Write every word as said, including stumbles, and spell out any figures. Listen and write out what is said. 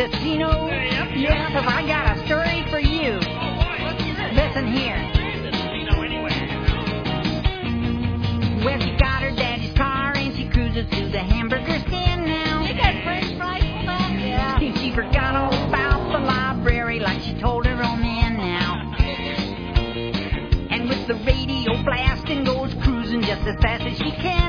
casino? Yep. Yeah, 'cause I got a story for you. Listen here. Well, she got her daddy's car and she cruises to the hamburger stand now. You got french fries for that? Yeah. She forgot all about the library like she told her old man now. And with the radio blasting goes cruising just as fast as she can.